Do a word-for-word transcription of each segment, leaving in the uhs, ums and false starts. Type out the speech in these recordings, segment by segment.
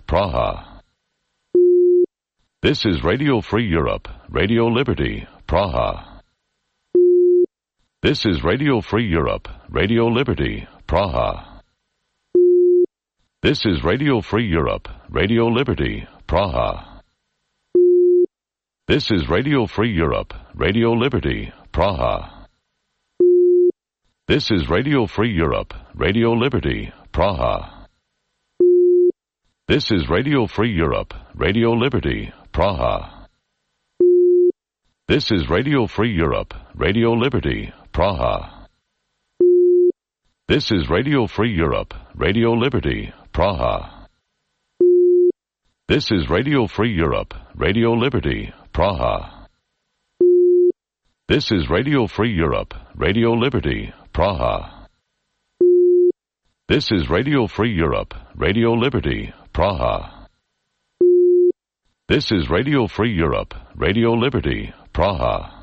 Praha. This is Radio Free Europe, Radio Liberty, Praha. This is Radio Free Europe, Radio Liberty, Praha. This is Radio Free Europe, Radio Liberty, Praha. This is Radio Free Europe, Radio Liberty, Praha. This is Radio Free Europe, Radio Liberty, Praha. This is Radio Free Europe, Radio Liberty, Praha. This is Radio Free Europe, Radio Liberty, Praha. This is Radio Free Europe, Radio Liberty, Praha. This is Radio Free Europe, Radio Liberty, Praha. This is Radio Free Europe, Radio Liberty, Praha. This is Radio Free Europe, Radio Liberty, Praha. This is Radio Free Europe, Radio Liberty, Praha.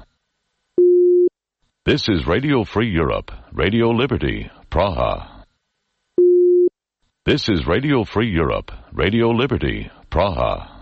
This is Radio Free Europe, Radio Liberty, Praha. This is Radio Free Europe, Radio Liberty, Praha.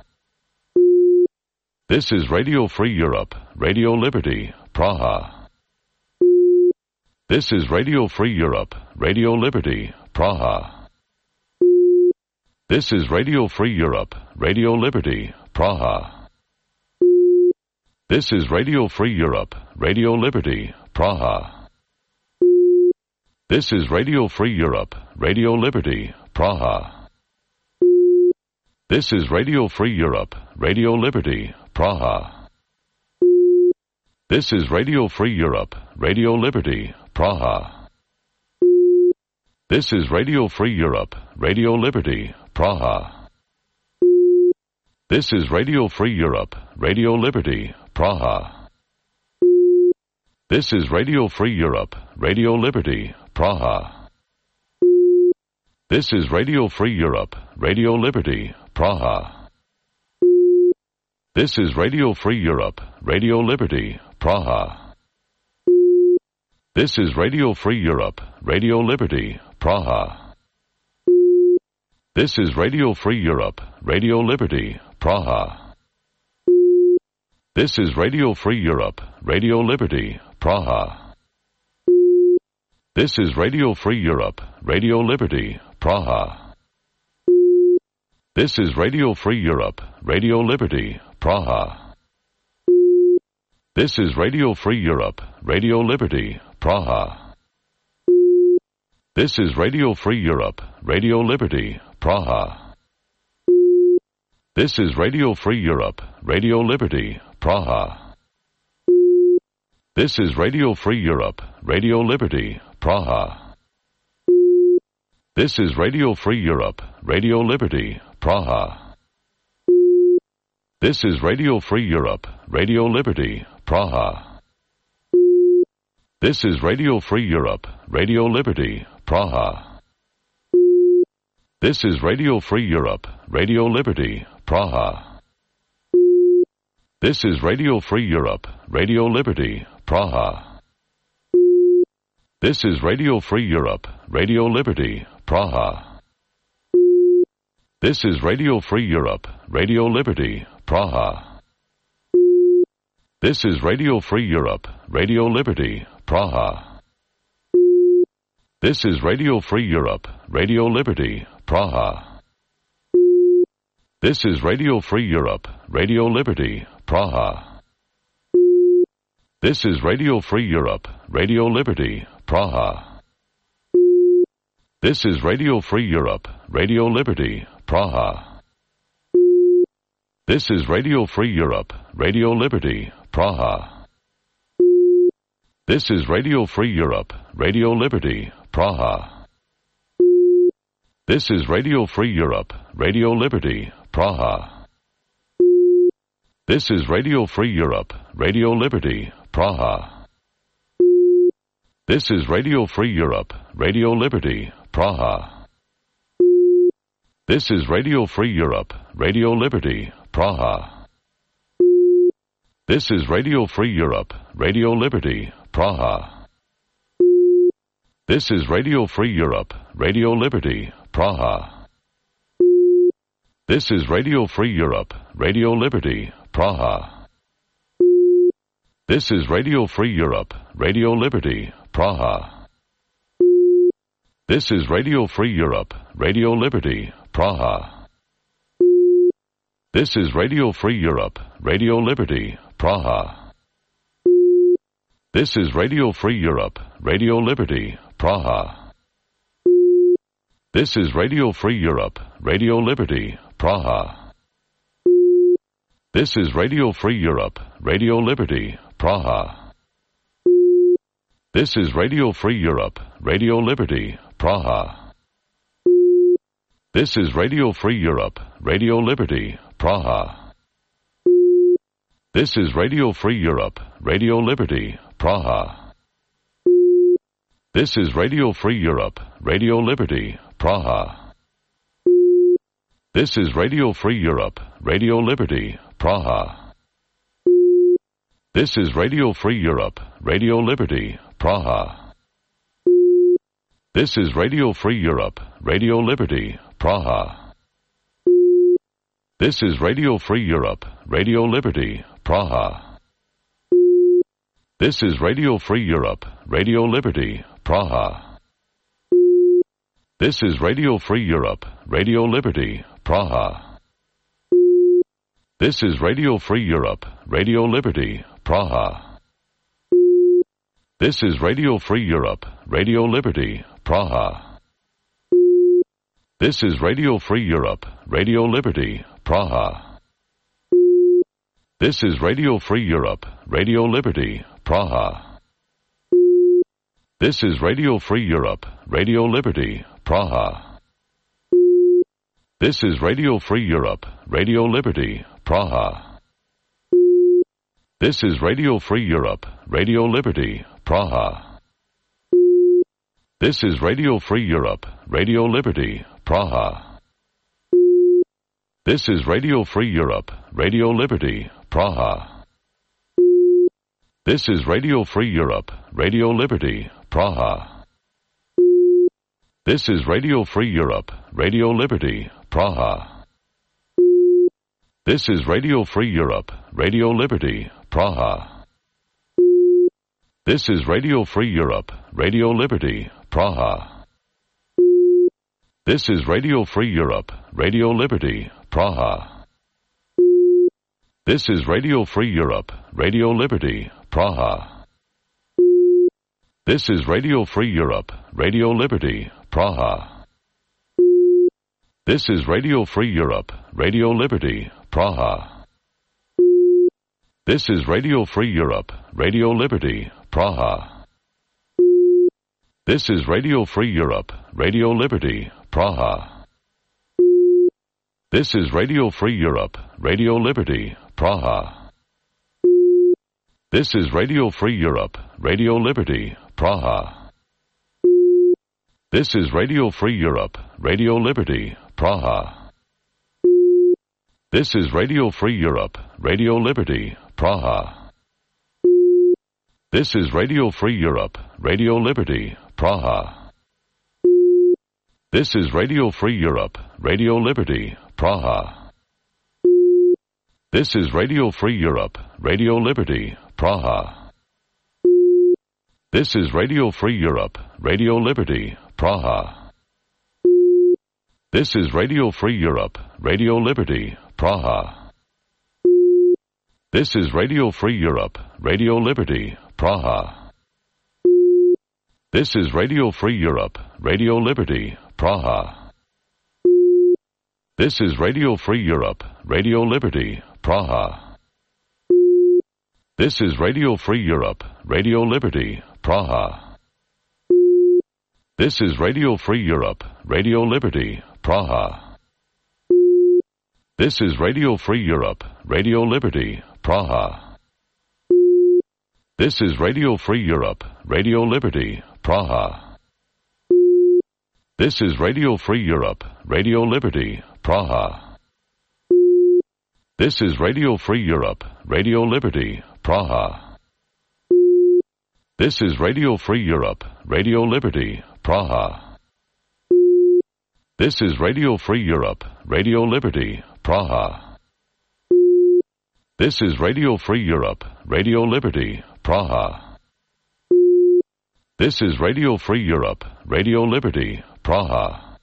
This is Radio Free Europe, Radio Liberty, Praha. This is Radio Free Europe, Radio Liberty, Praha. This is Radio Free Europe, Radio Liberty, Praha. This is Radio Free Europe, Radio Liberty, Praha. This is Radio Free Europe, Radio Liberty, Praha. This is Radio Free Europe, Radio Liberty, Praha. This is Radio Free Europe, Radio Liberty, Praha. This is Radio Free Europe, Radio Liberty, Praha. This is Radio Free Europe, Radio Liberty, Praha. This is Radio Free Europe, Radio Liberty, Praha. This is Radio Free Europe, Radio Liberty, Praha. This is Radio Free Europe, Radio Liberty, Praha. This is Radio Free Europe, Radio Liberty, Praha. This is Radio Free Europe, Radio Liberty, Praha. This is Radio Free Europe, Radio Liberty, Praha. This is Radio Free Europe, Radio Liberty, Praha. This is Radio Free Europe, Radio Liberty, Praha. This is Radio Free Europe, Radio Liberty, Praha. This is Radio Free Europe, Radio Liberty, Praha. This is Radio Free Europe, Radio Liberty, Praha. This is Radio Free Europe, Radio Liberty, Praha. This is Radio Free Europe, Radio Liberty, Praha. This is Radio Free Europe, Radio Liberty, Praha. This is Radio Free Europe, Radio Liberty, Praha. This is Radio Free Europe, Radio Liberty, Praha. This is Radio Free Europe, Radio Liberty, Praha. This is Radio Free Europe, Radio Liberty, Praha. This is Radio Free Europe, Radio Liberty, Praha. This is Radio Free Europe, Radio Liberty, Praha. This is Radio Free Europe, Radio Liberty, Praha. This is Radio Free Europe, Radio Liberty, Praha. This is Radio Free Europe, Radio Liberty, Praha. This is Radio Free Europe, Radio Liberty, Praha. This is Radio Free Europe, Radio Liberty, Praha. This is Radio Free Europe, Radio Liberty, Praha. This is Radio Free Europe, Radio Liberty, Praha. This is Radio Free Europe, Radio Liberty, Praha. This is Radio Free Europe, Radio Liberty, Praha. This is Radio Free Europe, Radio Liberty, Praha. This is Radio Free Europe, Radio Liberty, Praha. This is Radio Free Europe, Radio Liberty, Praha. This is Radio Free Europe, Radio Liberty, Praha. This is Radio Free Europe, Radio Liberty, Praha. This is Radio Free Europe, Radio Liberty, Praha. This is Radio Free Europe, Radio Liberty, Praha. This is Radio Free Europe, Radio Liberty, Praha. This is Radio Free Europe, Radio Liberty, Praha. This is Radio Free Europe, Radio Liberty, Praha. This is Radio Free Europe, Radio Liberty, Praha. This is Radio Free Europe, Radio Liberty, Praha. This is Radio Free Europe, Radio Liberty, Praha. This is Radio Free Europe, Radio Liberty, Praha. This is Radio Free Europe, Radio Liberty, Praha. This is Radio Free Europe, Radio Liberty, Praha. This is Radio Free Europe, Radio Liberty, Praha. This is Radio Free Europe, Radio Liberty, Praha. This is Radio Free Europe, Radio Liberty, Praha. This is Radio Free Europe, Radio Liberty, Praha. This is Radio Free Europe, Radio Liberty, Praha. This is Radio Free Europe, Radio Liberty, Praha. This is Radio Free Europe, Radio Liberty, Praha. This is Radio Free Europe, Radio Liberty, Praha. This is Radio Free Europe, Radio Liberty, Praha. This is Radio Free Europe, Radio Liberty, Praha. This is Radio Free Europe, Radio Liberty, Praha. This is Radio Free Europe, Radio Liberty, Praha. This is Radio Free Europe, Radio Liberty, Praha. This is Radio Free Europe, Radio Liberty, Praha. This is Radio Free Europe, Radio Liberty, Praha. This is Radio Free Europe, Radio Liberty, Praha. This is Radio Free Europe, Radio Liberty, Praha. This is Radio Free Europe, Radio Liberty, Praha. This is Radio Free Europe, Radio Liberty, Praha. This is Radio Free Europe, Radio Liberty, Praha. This is Radio Free Europe, Radio Liberty, Praha. This is Radio Free Europe, Radio Liberty, Praha. This is Radio Free Europe, Radio Liberty, Praha. This is Radio Free Europe, Radio Liberty, Praha. This is Radio Free Europe, Radio Liberty, Praha. This is Radio Free Europe, Radio Liberty, Praha. This is Radio Free Europe, Radio Liberty, Praha. This is Radio Free Europe, Radio Liberty, Praha. This is Radio Free Europe, Radio Liberty, Praha. This is Radio Free Europe, Radio Liberty, Praha. This is Radio Free Europe, Radio Liberty, Praha. This is Radio Free Europe, Radio Liberty, Praha. This is Radio Free Europe, Radio Liberty, Praha. This is Radio Free Europe, Radio Liberty, Praha. This is Radio Free Europe, Radio Liberty, Praha. This is Radio Free Europe, Radio Liberty, Praha. This is Radio Free Europe, Radio Liberty, Praha. This is Radio Free Europe, Radio Liberty, Praha. This is Radio Free Europe, Radio Liberty, Praha. This is Radio Free Europe, Radio Liberty, Praha. This is Radio Free Europe, Radio Liberty, Praha. This is Radio Free Europe, Radio Liberty, Praha. This is Radio Free Europe, Radio Liberty, Praha. This is Radio Free Europe, Radio Liberty, Praha. This is Radio Free Europe, Radio Liberty, Praha.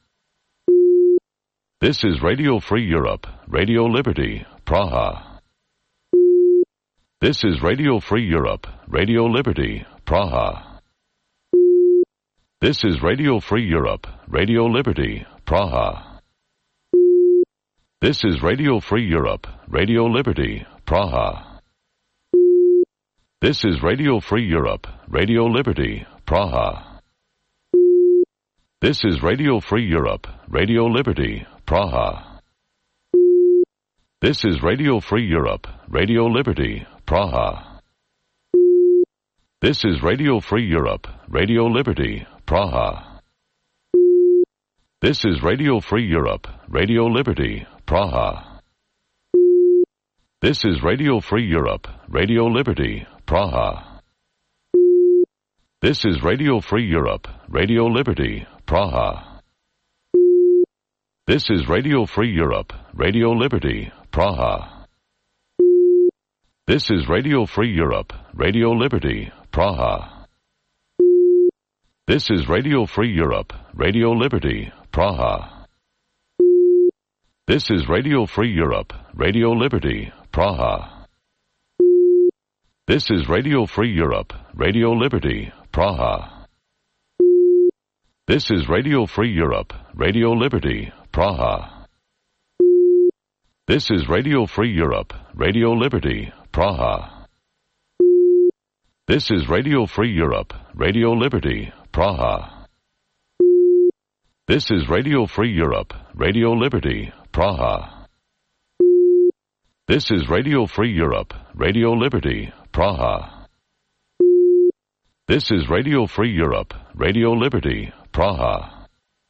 This is Radio Free Europe, Radio Liberty, Praha. This is Radio Free Europe, Radio Liberty, Praha. This is Radio Free Europe, Radio Liberty, Praha. This is Radio Free Europe, Radio Liberty, Praha. This is Radio Free Europe, Radio Liberty, Praha. This is Radio Free Europe, Radio Liberty, Praha. This is Radio Free Europe, Radio Liberty, Praha. This is Radio Free Europe, Radio Liberty, Praha. This is Radio Free Europe, Radio Liberty, Praha. This is Radio Free Europe, Radio Liberty, Praha. This is Radio Free Europe, Radio Liberty, Praha. This is Radio Free Europe, Radio Liberty, Praha. This is Radio Free Europe, Radio Liberty, Praha. This is Radio Free Europe, Radio Liberty, Praha. This is Radio Free Europe, Radio Liberty, Praha. This is Radio Free Europe, Radio Liberty, Praha. This is Radio Free Europe, Radio Liberty, Praha. This is Radio Free Europe, Radio Liberty, Praha. This is Radio Free Europe, Radio Liberty, Praha. This is Radio Free Europe, Radio Liberty, Praha. This is Radio Free Europe, Radio Liberty, Praha. This is Radio Free Europe, Radio Liberty, Praha.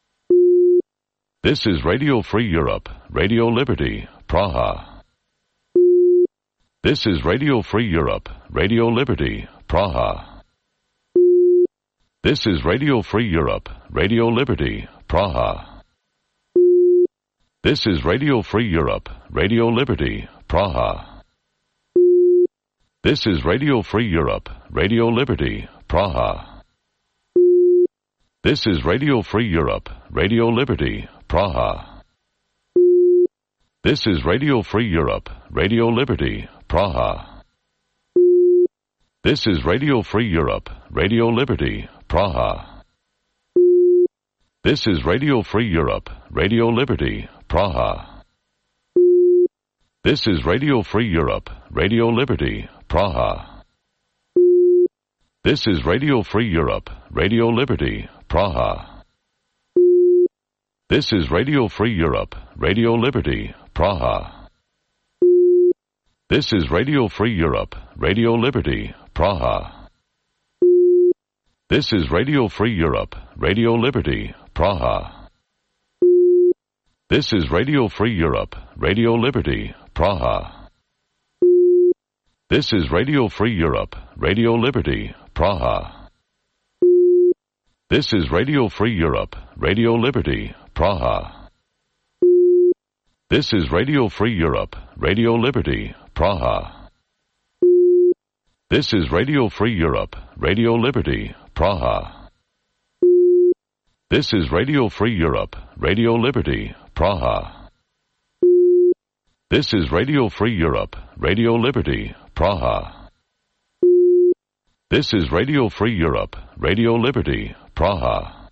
This is Radio Free Europe, Radio Liberty, Praha. This is Radio Free Europe, Radio Liberty, Praha. This is Radio Free Europe, Radio Liberty, Praha. This is Radio Free Europe, Radio Liberty, Praha. This is Radio Free Europe, Radio Liberty, Praha. This is Radio Free Europe, Radio Liberty, Praha. This is Radio Free Europe, Radio Liberty, Praha. This is Radio Free Europe, Radio Liberty, Praha. This is Radio Free Europe, Radio Liberty, Praha. This is Radio Free Europe, Radio Liberty, Praha. This is Radio Free Europe, Radio Liberty, Praha. This is Radio Free Europe, Radio Liberty, Praha. This is Radio Free Europe, Radio Liberty, Praha. This is Radio Free Europe, Radio Liberty, Praha. This is Radio Free Europe, Radio Liberty, Praha. This is Radio Free Europe, Radio Liberty, Praha. This is Radio Free Europe, Radio Liberty, Praha. This is Radio Free Europe, Radio Liberty, Praha. This is Radio Free Europe, Radio Liberty, Praha. This is Radio Free Europe, Radio Liberty, Praha. This is Radio Free Europe, Radio Liberty, Praha. This is Radio Free Europe, Radio Liberty, Praha.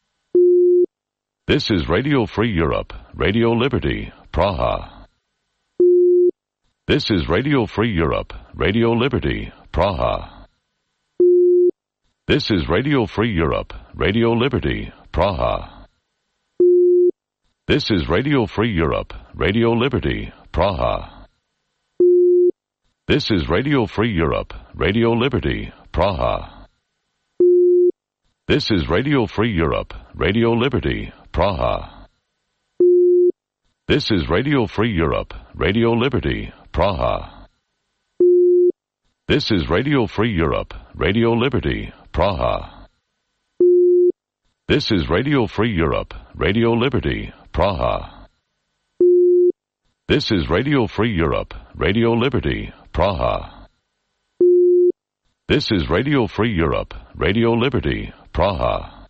This is Radio Free Europe, Radio Liberty, Praha. This is Radio Free Europe, Radio Liberty, Praha. This is Radio Free Europe, Radio Liberty, Praha. This is Radio Free Europe, Radio Liberty, Praha. This is Radio Free Europe, Radio Liberty, Praha. This is Radio Free Europe, Radio Liberty, Praha. This is Radio Free Europe, Radio Liberty, Praha. This is Radio Free Europe, Radio Liberty, Praha. This is Radio Free Europe, Radio Liberty, Praha. This is Radio Free Europe, Radio Liberty, Praha. This is Radio Free Europe, Radio Liberty, Praha.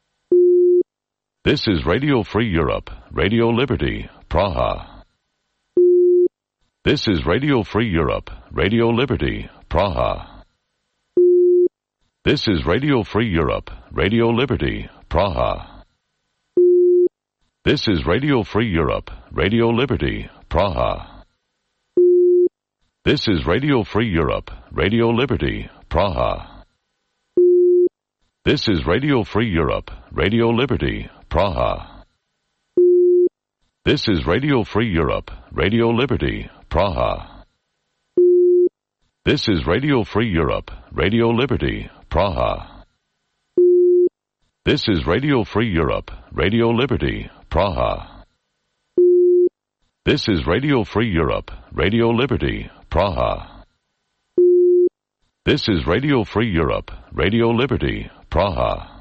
This is Radio Free Europe, Radio Liberty, Praha. This is Radio Free Europe, Radio Liberty, Praha. This is Radio Free Europe, Radio Liberty, Praha. This is Radio Free Europe, Radio Liberty, Praha. This is Radio Free Europe, Radio Liberty, Praha. This is Radio Free Europe, Radio Liberty, Praha. This is Radio Free Europe, Radio Liberty, Praha. This is Radio Free Europe, Radio Liberty, Praha. This is Radio Free Europe, Radio Liberty, Praha. This is Radio Free Europe, Radio Liberty, Praha. This is Radio Free Europe, Radio Liberty, Praha.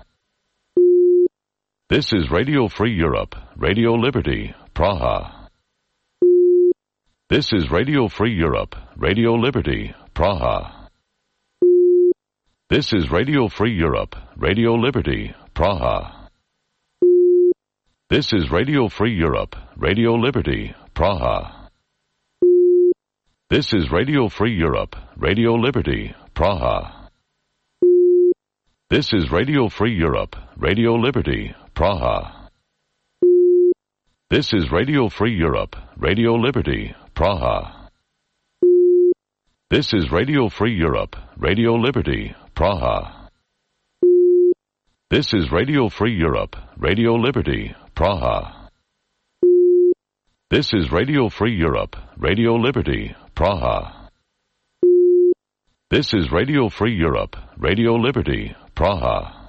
This is Radio Free Europe, Radio Liberty, Praha. This is Radio Free Europe, Radio Liberty, Praha. This is Radio Free Europe, Radio Liberty, Praha. This is Radio Free Europe, Radio Liberty, Praha. This is Radio Free Europe, Radio Liberty, Praha. This is Radio Free Europe, Radio Liberty, Praha. This is Radio Free Europe, Radio Liberty, Praha. This is Radio Free Europe, Radio Liberty, Praha. This is Radio Free Europe, Radio Liberty, Praha. This is Radio Free Europe, Radio Liberty, Praha. This is Radio Free Europe, Radio Liberty, Praha.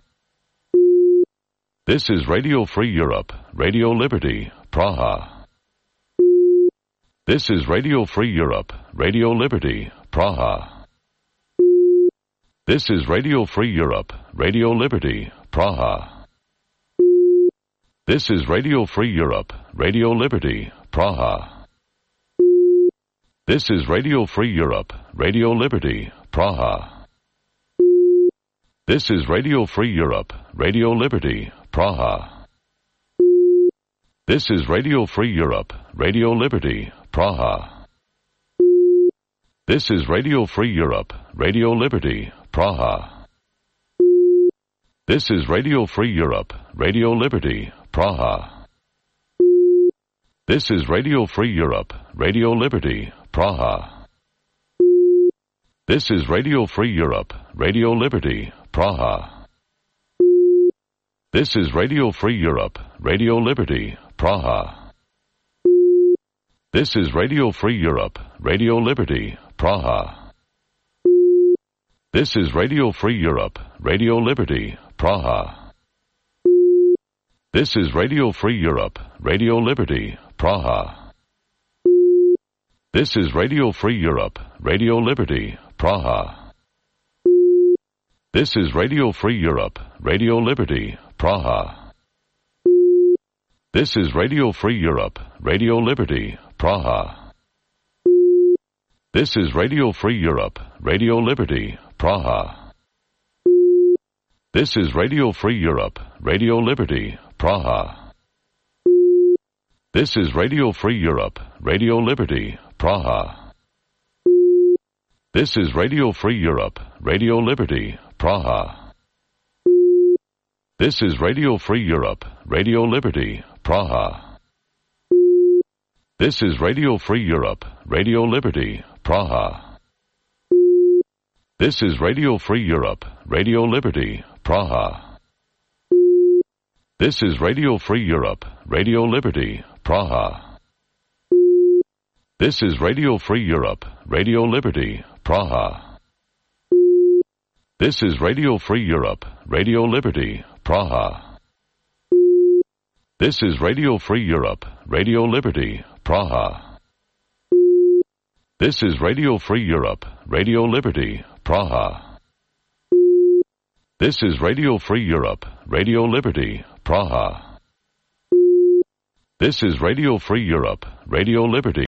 This is Radio Free Europe, Radio Liberty, Praha. This is Radio Free Europe, Radio Liberty, Praha. This is Radio Free Europe, Radio Liberty, Praha. This is Radio Free Europe, Radio Liberty, Praha. This is Radio Free Europe, Radio Liberty, Praha. This is Radio Free Europe, Radio Liberty, Praha. This is Radio Free Europe, Radio Liberty, Praha. This is Radio Free Europe, Radio Liberty, Praha. This is Radio Free Europe, Radio Liberty, Praha. This is Radio Free Europe, Radio Liberty, Praha. This is Radio Free Europe, Radio Liberty, Praha. This is Radio Free Europe, Radio Liberty, Praha. This is Radio Free Europe, Radio Liberty, Praha. This is Radio Free Europe, Radio Liberty, Praha. This is Radio Free Europe, Radio Liberty, Praha. This is Radio Free Europe, Radio Liberty, Praha. This is Radio Free Europe, Radio Liberty, Praha. This is Radio Free Europe, Radio Liberty, Praha. This is Radio Free Europe, Radio Liberty, Praha. This is Radio Free Europe, Radio Liberty, Praha. This is Radio Free Europe, Radio Liberty, Praha. This is Radio Free Europe, Radio Liberty, Praha. This is Radio Free Europe, Radio Liberty, Praha. This is Radio Free Europe, Radio Liberty, Praha. This is Radio Free Europe, Radio Liberty, Praha. This is Radio Free Europe, Radio Liberty, Praha. This is Radio Free Europe, Radio Liberty, Praha. This is Radio Free Europe, Radio Liberty, Praha. This is Radio Free Europe, Radio Liberty, Praha. This is Radio Free Europe, Radio Liberty, Praha. This is Radio Free Europe, Radio Liberty, Praha. This is Radio Free Europe, Radio Liberty.